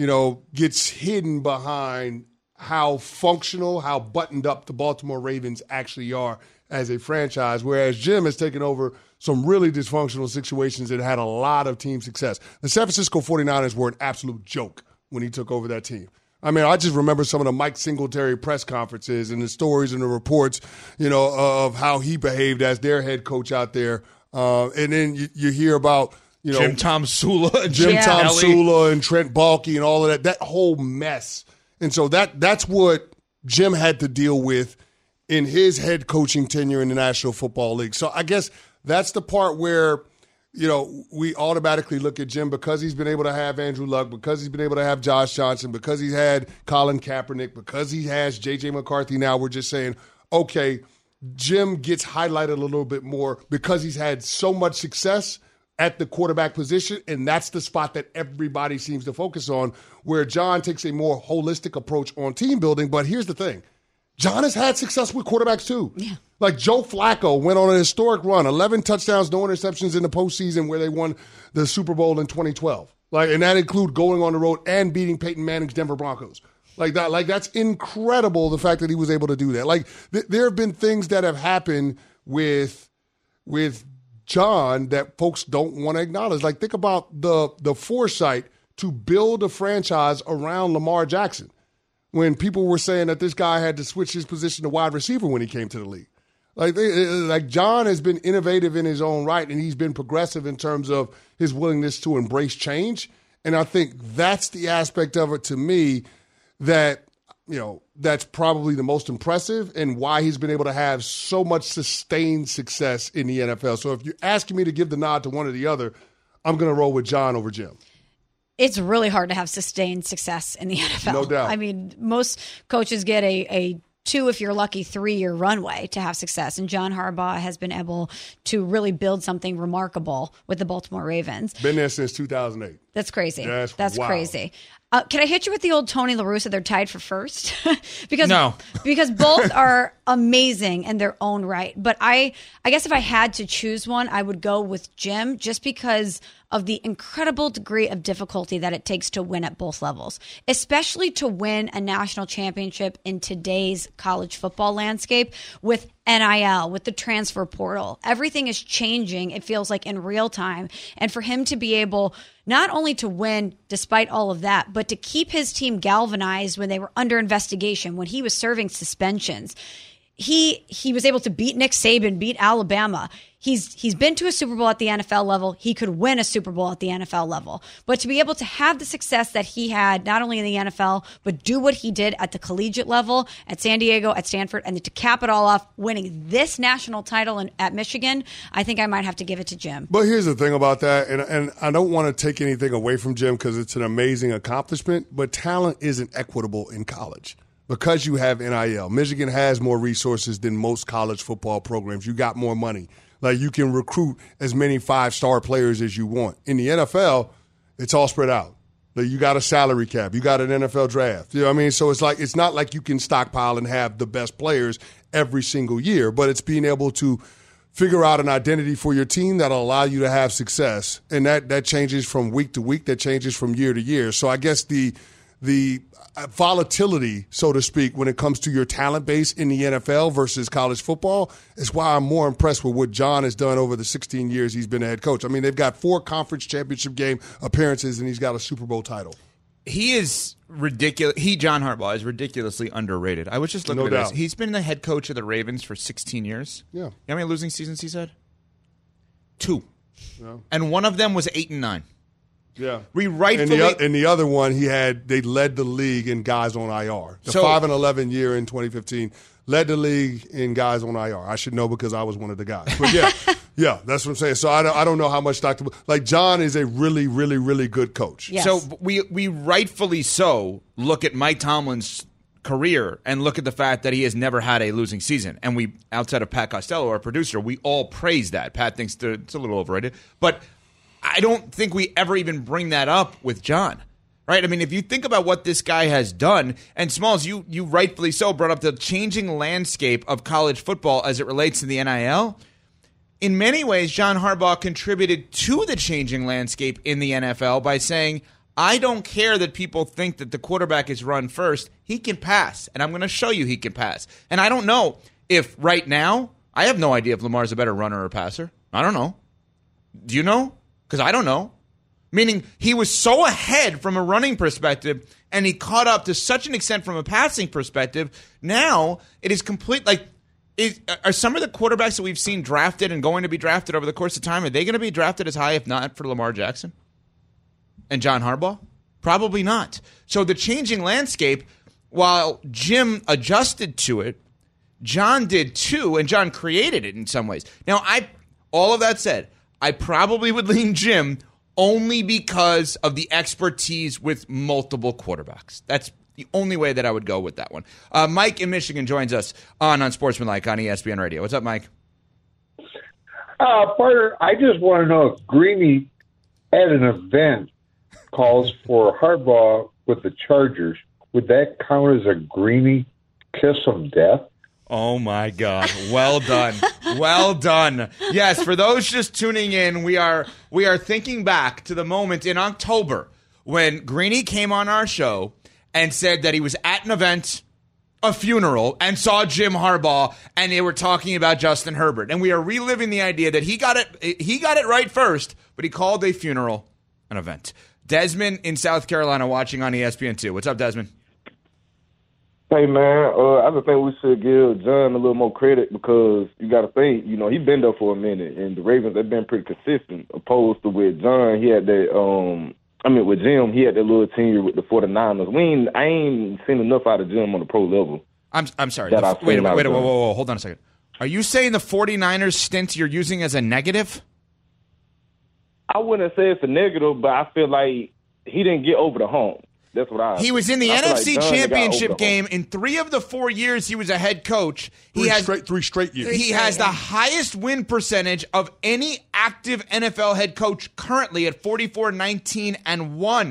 [SPEAKER 3] hidden behind how functional, how buttoned up the Baltimore Ravens actually are as a franchise, whereas Jim has taken over some really dysfunctional situations that had a lot of team success. The San Francisco 49ers were an absolute joke when he took over that team. I mean, I just remember some of the Mike Singletary press conferences and the stories and the reports, of how he behaved as their head coach out there. And then you hear about,
[SPEAKER 2] Jim Tom Sula
[SPEAKER 3] and Trent Baalke and all of that whole mess. And so that's what Jim had to deal with in his head coaching tenure in the National Football League. So I guess that's the part where, we automatically look at Jim because he's been able to have Andrew Luck, because he's been able to have Josh Johnson, because he's had Colin Kaepernick, because he has J.J. McCarthy now. We're just saying, okay, Jim gets highlighted a little bit more because he's had so much success at the quarterback position, and that's the spot that everybody seems to focus on, where John takes a more holistic approach on team building. But here's the thing. John has had success with quarterbacks too. Yeah. Like Joe Flacco went on a historic run, 11 touchdowns, no interceptions in the postseason where they won the Super Bowl in 2012. And that included going on the road and beating Peyton Manning's Denver Broncos. That's incredible, the fact that he was able to do that. There have been things that have happened with John that folks don't want to acknowledge. Think about the foresight to build a franchise around Lamar Jackson, when people were saying that this guy had to switch his position to wide receiver when he came to the league. John has been innovative in his own right, and he's been progressive in terms of his willingness to embrace change. And I think that's the aspect of it to me that, that's probably the most impressive and why he's been able to have so much sustained success in the NFL. So if you're asking me to give the nod to one or the other, I'm going to roll with John over Jim.
[SPEAKER 4] It's really hard to have sustained success in the NFL.
[SPEAKER 3] No doubt.
[SPEAKER 4] I mean, most coaches get a 2, if you're lucky, 3-year runway to have success. And John Harbaugh has been able to really build something remarkable with the Baltimore Ravens.
[SPEAKER 3] Been there since 2008.
[SPEAKER 4] That's crazy. That's
[SPEAKER 3] wild.
[SPEAKER 4] Crazy. Can I hit you with the old Tony La Russa? They're tied for first because both are amazing in their own right. But I guess if I had to choose one, I would go with Jim, just because of the incredible degree of difficulty that it takes to win at both levels, especially to win a national championship in today's college football landscape with NIL, with the transfer portal. Everything is changing, it feels like, in real time. And for him to be able not only to win despite all of that, but to keep his team galvanized when they were under investigation, when he was serving suspensions. He was able to beat Nick Saban, beat Alabama. He's been to a Super Bowl at the NFL level. He could win a Super Bowl at the NFL level. But to be able to have the success that he had, not only in the NFL, but do what he did at the collegiate level, at San Diego, at Stanford, and to cap it all off, winning this national title at Michigan, I think I might have to give it to Jim.
[SPEAKER 3] But here's the thing about that, and I don't want to take anything away from Jim because it's an amazing accomplishment, but talent isn't equitable in college. Because you have NIL, Michigan has more resources than most college football programs. You got more money. Like, you can recruit as many 5-star players as you want. In the NFL, it's all spread out. Like, you got a salary cap. You got an NFL draft. You know what I mean? So it's not like you can stockpile and have the best players every single year, but it's being able to figure out an identity for your team that'll allow you to have success. And that changes from week to week. That changes from year to year. So I guess the volatility, so to speak, when it comes to your talent base in the NFL versus college football is why I'm more impressed with what John has done over the 16 years he's been a head coach. I mean, they've got 4 conference championship game appearances, and he's got a Super Bowl title.
[SPEAKER 2] He is ridiculous. John Harbaugh, is ridiculously underrated. I was just looking at this. He's been the head coach of the Ravens for 16 years. Yeah. You know how many losing seasons he's had? 2. Yeah. And one of them was 8-9.
[SPEAKER 3] Yeah,
[SPEAKER 2] and
[SPEAKER 3] the other one they led the league in guys on IR. The 5-11 year in 2015 led the league in guys on IR. I should know because I was one of the guys. But yeah, that's what I'm saying. So I don't know how much John is a really, really, really good coach.
[SPEAKER 4] Yes.
[SPEAKER 2] So we rightfully so look at Mike Tomlin's career and look at the fact that he has never had a losing season. And we, outside of Pat Costello, our producer, we all praise that. Pat thinks it's a little overrated, but I don't think we ever even bring that up with John, right? I mean, if you think about what this guy has done, and Smalls, you rightfully so brought up the changing landscape of college football as it relates to the NIL. In many ways, John Harbaugh contributed to the changing landscape in the NFL by saying, I don't care that people think that the quarterback is run first. He can pass, and I'm going to show you he can pass. And I don't know if right now, I have no idea if Lamar's a better runner or passer. I don't know. Do you know? Because I don't know. Meaning he was so ahead from a running perspective, and he caught up to such an extent from a passing perspective. Now it is complete. Are some of the quarterbacks that we've seen drafted and going to be drafted over the course of time, are they going to be drafted as high, if not for Lamar Jackson and John Harbaugh? Probably not. So the changing landscape, while Jim adjusted to it, John did too, and John created it in some ways. Now, all of that said, I probably would lean Jim only because of the expertise with multiple quarterbacks. That's the only way that I would go with that one. Mike in Michigan joins us on Unsportsmanlike on ESPN Radio. What's up, Mike?
[SPEAKER 8] Parker, I just want to know if Greeny at an event calls for Harbaugh with the Chargers, would that count as a Greeny kiss of death?
[SPEAKER 2] Oh, my God. Well done. Well done. Yes, for those just tuning in, we are thinking back to the moment in October when Greeny came on our show and said that he was at an event, a funeral, and saw Jim Harbaugh, and they were talking about Justin Herbert. And we are reliving the idea that he got it right first, but he called a funeral an event. Desmond in South Carolina watching on ESPN2. What's up, Desmond?
[SPEAKER 9] Hey, man, I just think we should give John a little more credit because you got to think, he's been there for a minute, and the Ravens have been pretty consistent, opposed to with John, he had that, with Jim, he had that little tenure with the 49ers. I ain't seen enough out of Jim on the pro level.
[SPEAKER 2] I'm sorry. Wait, whoa, hold on a second. Are you saying the 49ers stint you're using as a negative?
[SPEAKER 9] I wouldn't say it's a negative, but I feel like he didn't get over the hump. That's what
[SPEAKER 2] He was in the NFC Championship game in 3 of the 4 years he was a head coach.
[SPEAKER 3] Three straight years.
[SPEAKER 2] He has the highest win percentage of any active NFL head coach currently at 44-19-1.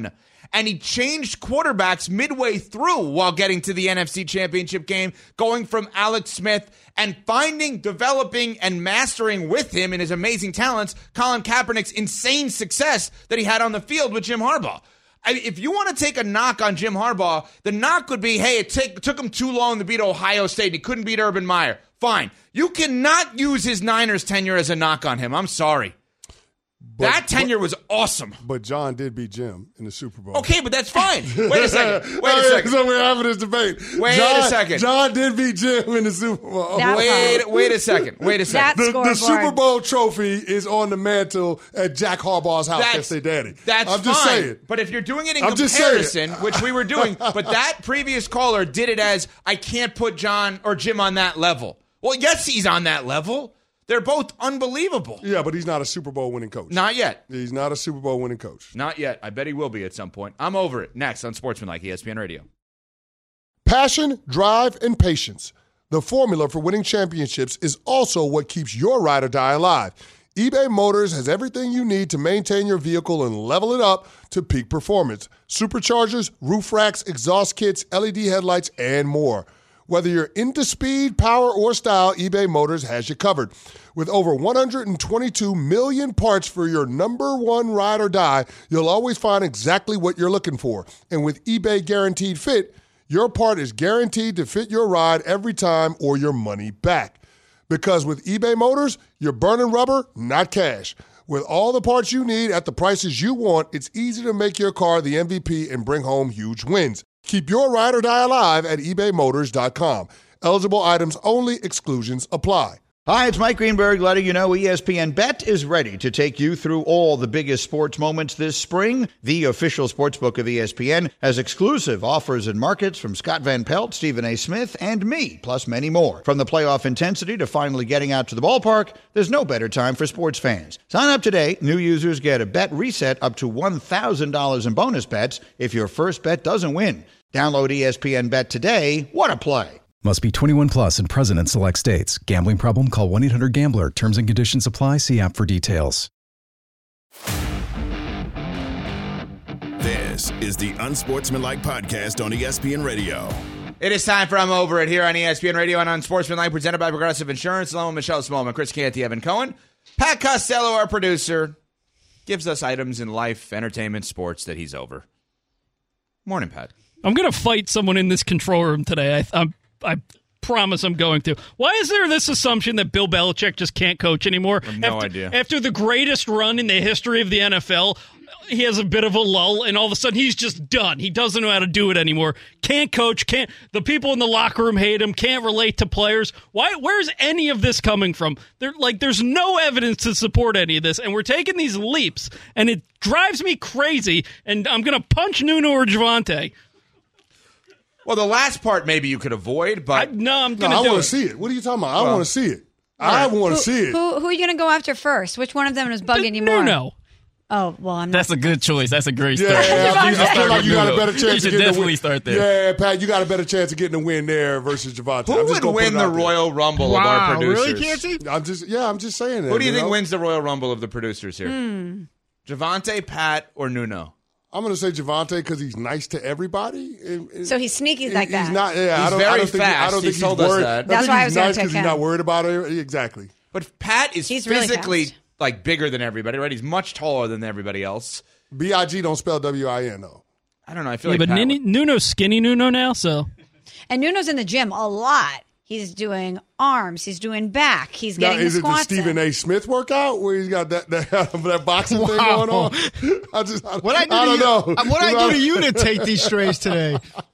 [SPEAKER 2] and he changed quarterbacks midway through while getting to the NFC Championship game, going from Alex Smith and finding, developing, and mastering with him and his amazing talents Colin Kaepernick's insane success that he had on the field with Jim Harbaugh. If you want to take a knock on Jim Harbaugh, the knock would be, hey, it took him too long to beat Ohio State and he couldn't beat Urban Meyer. Fine. You cannot use his Niners tenure as a knock on him. I'm sorry. That tenure was awesome.
[SPEAKER 3] But John did beat Jim in the Super Bowl.
[SPEAKER 2] Okay, but that's fine. Wait a second.
[SPEAKER 3] So we're having this debate.
[SPEAKER 2] Wait a second.
[SPEAKER 3] John did beat Jim in the Super Bowl.
[SPEAKER 2] Wait a second.
[SPEAKER 3] The Super Bowl trophy is on the mantle at Jack Harbaugh's house. That's their daddy.
[SPEAKER 2] I'm just saying. But if you're doing it in comparison, which we were doing, but that previous caller did it as, I can't put John or Jim on that level. Well, yes, he's on that level. They're both unbelievable.
[SPEAKER 3] Yeah, but he's not a Super Bowl winning coach.
[SPEAKER 2] Not yet.
[SPEAKER 3] He's not a Super Bowl winning coach.
[SPEAKER 2] Not yet. I bet he will be at some point. I'm over it. Next on Sportsmanlike, ESPN Radio.
[SPEAKER 3] Passion, drive, and patience. The formula for winning championships is also what keeps your ride or die alive. eBay Motors has everything you need to maintain your vehicle and level it up to peak performance. Superchargers, roof racks, exhaust kits, LED headlights, and more. Whether you're into speed, power, or style, eBay Motors has you covered. With over 122 million parts for your number one ride or die, you'll always find exactly what you're looking for. And with eBay Guaranteed Fit, your part is guaranteed to fit your ride every time or your money back. Because with eBay Motors, you're burning rubber, not cash. With all the parts you need at the prices you want, it's easy to make your car the MVP and bring home huge wins. Keep your ride or die alive at ebaymotors.com. Eligible items only. Exclusions apply.
[SPEAKER 10] Hi, it's Mike Greenberg letting you know ESPN Bet is ready to take you through all the biggest sports moments this spring. The official sportsbook of ESPN has exclusive offers and markets from Scott Van Pelt, Stephen A. Smith, and me, plus many more. From the playoff intensity to finally getting out to the ballpark, there's no better time for sports fans. Sign up today. New users get a bet reset up to $1,000 in bonus bets if your first bet doesn't win. Download ESPN Bet today. What a play.
[SPEAKER 5] Must be 21 plus and present in select states. Gambling problem? Call 1-800-GAMBLER. Terms and conditions apply. See app for details.
[SPEAKER 1] This is the Unsportsmanlike Podcast on ESPN Radio.
[SPEAKER 2] It is time for I'm Over It here on ESPN Radio and Unsportsmanlike, presented by Progressive Insurance, along with Michelle Smallman, Chris Canty, Evan Cohen. Pat Costello, our producer, gives us items in life, entertainment, sports that he's over. Morning, Pat.
[SPEAKER 11] I'm going to fight someone in this control room today. I promise I'm going to. Why is there this assumption that Bill Belichick just can't coach anymore?
[SPEAKER 2] I have no idea.
[SPEAKER 11] After the greatest run in the history of the NFL, he has a bit of a lull, and all of a sudden he's just done. He doesn't know how to do it anymore. Can't coach. The people in the locker room hate him. Can't relate to players. Where's any of this coming from? There's no evidence to support any of this, and we're taking these leaps, and it drives me crazy. And I'm going to punch Nuno or Javonte.
[SPEAKER 2] Well, the last part maybe you could avoid, but
[SPEAKER 11] I'm going to do it.
[SPEAKER 3] I want to see it. What are you talking about? I want to see it. I want to see it.
[SPEAKER 4] Who are you going to go after first? Which one of them is bugging you more?
[SPEAKER 11] No.
[SPEAKER 4] Oh, well, I'm not.
[SPEAKER 12] That's a good choice. That's a great start.
[SPEAKER 3] I feel like you got a better chance
[SPEAKER 12] of getting the win. Start there.
[SPEAKER 3] Yeah, Pat, you got a better chance of getting a win there versus Javonte.
[SPEAKER 2] Who would win the Royal Rumble of our producers?
[SPEAKER 3] Really, Canty? I'm just saying that.
[SPEAKER 2] Who do you think wins the Royal Rumble of the producers here? Javonte, Pat, or Nuno?
[SPEAKER 3] I'm going to say Javonte because he's nice to everybody.
[SPEAKER 4] So he's sneaky like that.
[SPEAKER 3] He's not. Yeah,
[SPEAKER 2] he's very fast. I don't think he's worried.
[SPEAKER 4] That's why I was going to take him.
[SPEAKER 3] He's not worried about it. Exactly.
[SPEAKER 2] But Pat is physically
[SPEAKER 4] really
[SPEAKER 2] bigger than everybody, right? He's much taller than everybody else.
[SPEAKER 3] B.I.G. don't spell W-I-N, though.
[SPEAKER 2] I don't know. I feel
[SPEAKER 11] but Nuno's skinny Nuno now, so.
[SPEAKER 4] And Nuno's in the gym a lot. He's doing arms. He's doing back. He's getting the squats.
[SPEAKER 3] Is it the Stephen A. Smith workout where he's got that boxing thing going on?
[SPEAKER 13] What I don't know. What I do to you to take these strays today?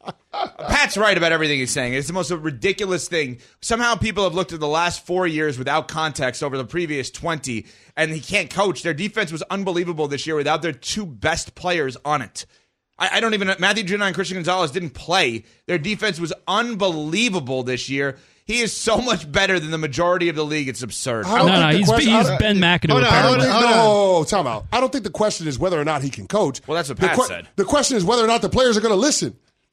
[SPEAKER 2] Pat's right about everything he's saying. It's the most ridiculous thing. Somehow people have looked at the last 4 years without context over the previous 20, and he can't coach. Their defense was unbelievable this year without their two best players on it. I don't even – Matthew Judon and Christian Gonzalez didn't play. Their defense was unbelievable this year. He is so much better than the majority of the league. It's absurd.
[SPEAKER 11] He's Ben McAdoo.
[SPEAKER 3] No, time out. I don't think the question is whether or not he can coach.
[SPEAKER 2] Well, that's what Pat said.
[SPEAKER 3] The question is whether or not the players are going to listen.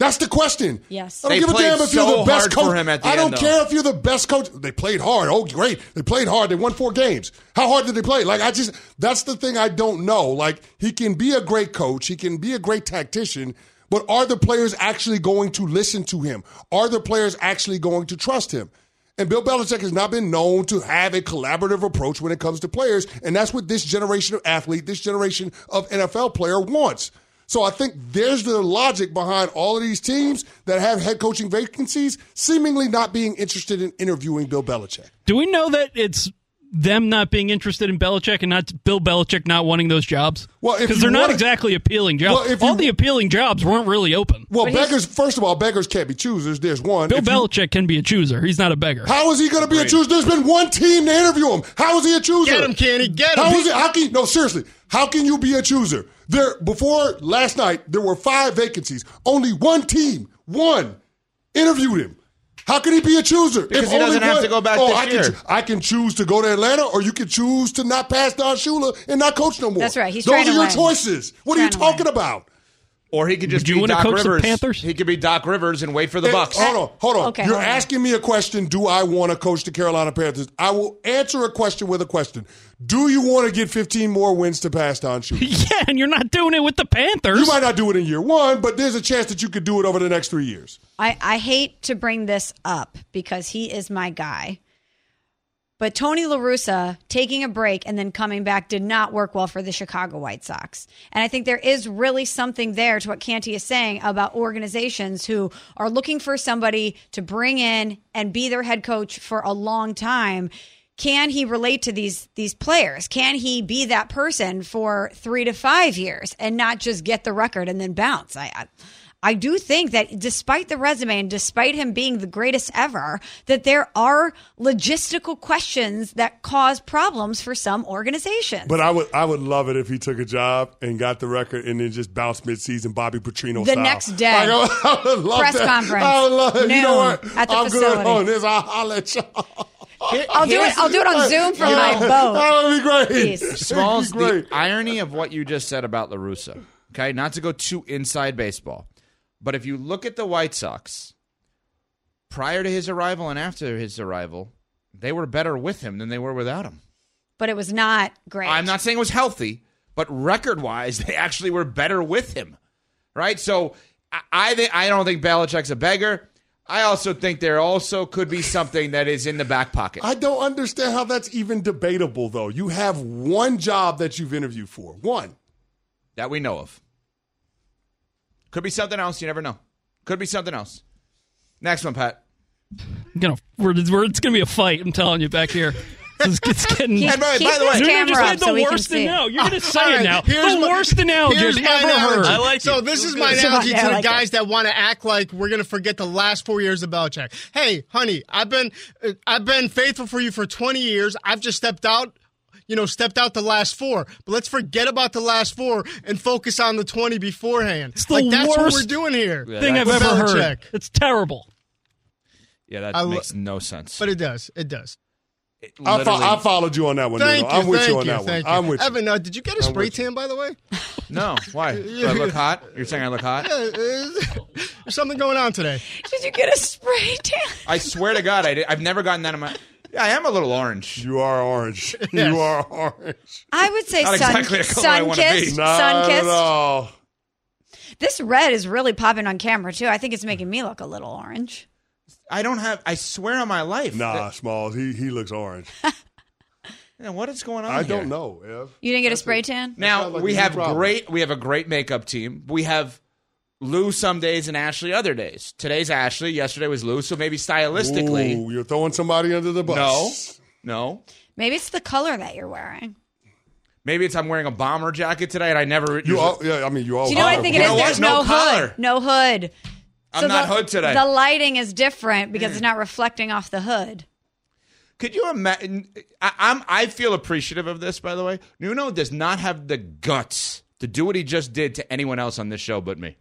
[SPEAKER 3] That's the question.
[SPEAKER 4] Yes.
[SPEAKER 3] I don't
[SPEAKER 2] They
[SPEAKER 3] give a damn
[SPEAKER 2] played
[SPEAKER 3] if you're
[SPEAKER 2] so
[SPEAKER 3] the best
[SPEAKER 2] hard
[SPEAKER 3] coach.
[SPEAKER 2] for him at the
[SPEAKER 3] I don't
[SPEAKER 2] end,
[SPEAKER 3] care if you're the best coach. They played hard. Oh, great. They played hard. They won 4 games. How hard did they play? Like, that's the thing I don't know. Like, he can be a great coach. He can be a great tactician. But are the players actually going to listen to him? Are the players actually going to trust him? And Bill Belichick has not been known to have a collaborative approach when it comes to players. And that's what this generation of athlete, this generation of NFL player wants. So I think there's the logic behind all of these teams that have head coaching vacancies seemingly not being interested in interviewing Bill Belichick.
[SPEAKER 11] Do we know that it's them not being interested in Belichick and not Bill Belichick not wanting those jobs?
[SPEAKER 3] Well,
[SPEAKER 11] because they're not exactly appealing jobs.
[SPEAKER 3] Well,
[SPEAKER 11] all the appealing jobs weren't really open.
[SPEAKER 3] Well, beggars, first of all, beggars can't be choosers. There's one.
[SPEAKER 11] Bill Belichick can be a chooser. He's not a beggar.
[SPEAKER 3] How is he going to be a chooser? There's been one team to interview him. How is he a chooser?
[SPEAKER 13] Get him, Kenny. Get him.
[SPEAKER 3] No, seriously. How can you be a chooser? Before last night, there were 5 vacancies. Only one team, interviewed him. How can he be a chooser?
[SPEAKER 2] Because he doesn't have to go back this year.
[SPEAKER 3] I can choose to go to Atlanta, or you can choose to not pass Don Shula and not coach no more.
[SPEAKER 4] That's right. He's
[SPEAKER 3] Those
[SPEAKER 4] trying
[SPEAKER 3] are
[SPEAKER 4] to
[SPEAKER 3] your
[SPEAKER 4] win.
[SPEAKER 3] choice. What are you talking about?
[SPEAKER 2] Or he could just
[SPEAKER 11] Would you
[SPEAKER 2] be
[SPEAKER 11] want to
[SPEAKER 2] Doc
[SPEAKER 11] coach the
[SPEAKER 2] Rivers.
[SPEAKER 11] Panthers?
[SPEAKER 2] He could be Doc Rivers and wait for the Bucks.
[SPEAKER 3] Hold on.
[SPEAKER 4] Okay,
[SPEAKER 3] You're
[SPEAKER 4] hold on.
[SPEAKER 3] asking me a question, do I want to coach the Carolina Panthers? I will answer a question with a question. Do you want to get 15 more wins to pass Don Shula?
[SPEAKER 11] Yeah, and you're not doing it with the Panthers.
[SPEAKER 3] You might not do it in year 1, but there's a chance that you could do it over the next 3 years.
[SPEAKER 4] I hate to bring this up because he is my guy. But Tony La Russa taking a break and then coming back did not work well for the Chicago White Sox. And I think there is really something there to what Canty is saying about organizations who are looking for somebody to bring in and be their head coach for a long time. Can he relate to these players? Can he be that person for 3 to 5 years and not just get the record and then bounce? I do think that despite the resume and despite him being the greatest ever, that there are logistical questions that cause problems for some organizations.
[SPEAKER 3] But I would love it if he took a job and got the record and then just bounced midseason Bobby Petrino
[SPEAKER 4] The
[SPEAKER 3] style.
[SPEAKER 4] next day.
[SPEAKER 3] I would love
[SPEAKER 4] Press
[SPEAKER 3] that.
[SPEAKER 4] conference.
[SPEAKER 3] I would love it. You know
[SPEAKER 4] Noon
[SPEAKER 3] what?
[SPEAKER 4] at the
[SPEAKER 3] I'm
[SPEAKER 4] facility.
[SPEAKER 3] good on this. I'll holler at y'all.
[SPEAKER 4] I'll do it on Zoom from my boat.
[SPEAKER 3] That would be great.
[SPEAKER 4] Peace.
[SPEAKER 2] Smalls,
[SPEAKER 3] That'd be great.
[SPEAKER 2] the irony of what you just said about La Russa, okay, not to go too inside baseball, but if you look at the White Sox, prior to his arrival and after his arrival, they were better with him than they were without him.
[SPEAKER 4] But it was not great.
[SPEAKER 2] I'm not saying it was healthy, but record-wise, they actually were better with him, right? So I don't think Belichick's a beggar. I also think there also could be something that is in the back pocket.
[SPEAKER 3] I don't understand how that's even debatable, though. You have one job that you've interviewed for. One.
[SPEAKER 2] That we know of. Could be something else. You never know. Could be something else. Next one, Pat.
[SPEAKER 11] It's going to be a fight, I'm telling you, back here. It's getting.
[SPEAKER 2] And by the way,
[SPEAKER 11] you just made the worst analogy. You're going to say it now. The worst analogy I've ever heard.
[SPEAKER 13] I like so this is my analogy to the guys that want to act like we're going to forget the last 4 years of Belichick. Hey, honey, I've been faithful for you for 20 years. I've just stepped out the last 4. But let's forget about the last 4 and focus on the 20 beforehand.
[SPEAKER 11] It's the
[SPEAKER 13] that's
[SPEAKER 11] worst
[SPEAKER 13] what we're doing here.
[SPEAKER 11] thing I've ever heard. It's terrible.
[SPEAKER 2] Yeah, that makes no sense.
[SPEAKER 13] But it does. It does.
[SPEAKER 3] I followed you on that one. I'm with you on that one. I'm with you.
[SPEAKER 13] Evan, did you get a spray tan, by the way?
[SPEAKER 2] No. Why? Do I look hot? You're saying I look hot?
[SPEAKER 13] Yeah, there's something going on today.
[SPEAKER 4] Did you get a spray tan?
[SPEAKER 2] I swear to God, I've never gotten that in my... Yeah, I am a little orange.
[SPEAKER 3] You are orange.
[SPEAKER 13] Yes.
[SPEAKER 3] You are orange.
[SPEAKER 4] I would say
[SPEAKER 2] Not exactly the color I wanna be.
[SPEAKER 4] sun-kissed.
[SPEAKER 3] Not
[SPEAKER 4] Sun-kissed.
[SPEAKER 3] at all.
[SPEAKER 4] This red is really popping on camera, too. I think it's making me look a little orange.
[SPEAKER 2] I swear on my life.
[SPEAKER 3] Nah, Smalls. He looks orange.
[SPEAKER 2] What is going on
[SPEAKER 3] I
[SPEAKER 2] here?
[SPEAKER 3] don't know, Ev.
[SPEAKER 4] You didn't get a spray tan?
[SPEAKER 2] Now,
[SPEAKER 3] Sounds like
[SPEAKER 2] we
[SPEAKER 3] a
[SPEAKER 2] have
[SPEAKER 3] problem.
[SPEAKER 2] a great makeup team. We have Lou some days and Ashley other days. Today's Ashley. Yesterday was Lou. So maybe stylistically.
[SPEAKER 3] Ooh, you're throwing somebody under the bus.
[SPEAKER 2] No.
[SPEAKER 4] Maybe it's the color that you're wearing.
[SPEAKER 2] Maybe it's I'm wearing a bomber jacket today and I never.
[SPEAKER 3] You all, yeah, I mean, you all.
[SPEAKER 4] Do you know what I think it
[SPEAKER 2] You
[SPEAKER 4] is?
[SPEAKER 2] know what?
[SPEAKER 4] There's
[SPEAKER 2] No
[SPEAKER 4] no
[SPEAKER 2] collar.
[SPEAKER 4] hood. No hood.
[SPEAKER 2] I'm not hood today.
[SPEAKER 4] The lighting is different because it's not reflecting off the hood.
[SPEAKER 2] Could you imagine? I feel appreciative of this, by the way. Nuno does not have the guts to do what he just did to anyone else on this show but me.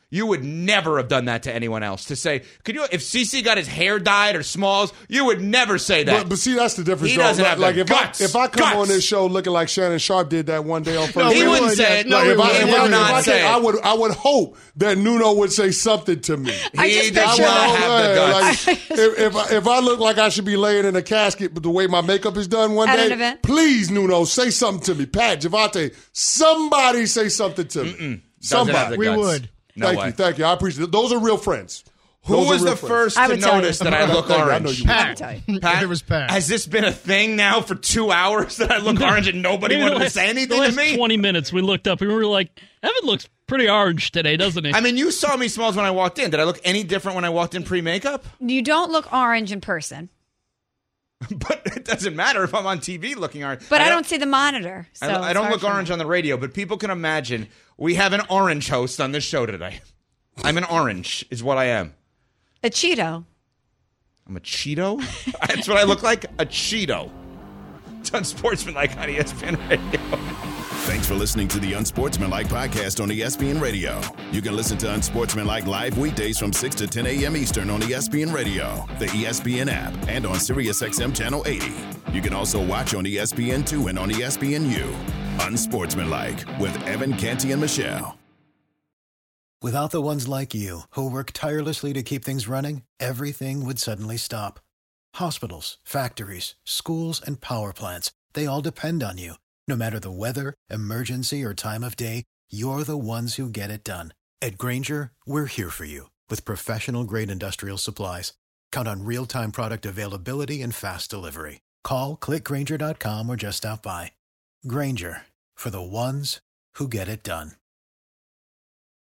[SPEAKER 2] You would never have done that to anyone else. To say, if CeCe got his hair dyed or Smalls, you would never say that.
[SPEAKER 3] But see, that's the difference.
[SPEAKER 2] He doesn't have the guts.
[SPEAKER 3] If I come on this show looking like Shannon Sharp did that one day on First,
[SPEAKER 2] he wouldn't say it. No, he would not say it.
[SPEAKER 3] I would hope that Nuno would say something to me.
[SPEAKER 2] He does not have the guts.
[SPEAKER 3] If I look like I should be laying in a casket, but the way my makeup is done one day, please, Nuno, say something to me. Pat, Javante, somebody say something to me. Somebody.
[SPEAKER 13] We would.
[SPEAKER 3] Thank you. I appreciate it. Those are real friends.
[SPEAKER 2] Who was the first to notice that I look orange?
[SPEAKER 13] Pat.
[SPEAKER 2] It was Pat. Has this been a thing now for 2 hours that I look orange and nobody wanted to say anything to me?
[SPEAKER 11] 20 minutes we looked up and we were like, Evan looks pretty orange today, doesn't he?
[SPEAKER 2] I mean, you saw me, Smalls, when I walked in. Did I look any different when I walked in pre-makeup?
[SPEAKER 4] You don't look orange in person.
[SPEAKER 2] But it doesn't matter if I'm on TV looking orange.
[SPEAKER 4] But I don't see the monitor. So
[SPEAKER 2] I don't look orange on the radio, but people can imagine we have an orange host on this show today. I'm an orange, is what I am.
[SPEAKER 4] A Cheeto.
[SPEAKER 2] I'm a Cheeto? That's what I look like? A Cheeto. It's Unsportsmanlike on ESPN Radio.
[SPEAKER 1] Thanks for listening to the Unsportsmanlike podcast on ESPN Radio. You can listen to Unsportsmanlike live weekdays from 6 to 10 a.m. Eastern on ESPN Radio, the ESPN app, and on SiriusXM Channel 80. You can also watch on ESPN2 and on ESPNU. Unsportsmanlike with Evan Canty and Michelle.
[SPEAKER 14] Without the ones like you, who work tirelessly to keep things running, everything would suddenly stop. Hospitals, factories, schools, and power plants, they all depend on you. No matter the weather, emergency, or time of day, you're the ones who get it done. At Grainger, we're here for you with professional-grade industrial supplies. Count on real-time product availability and fast delivery. Call, click Grainger.com, or just stop by. Grainger, for the ones who get it done.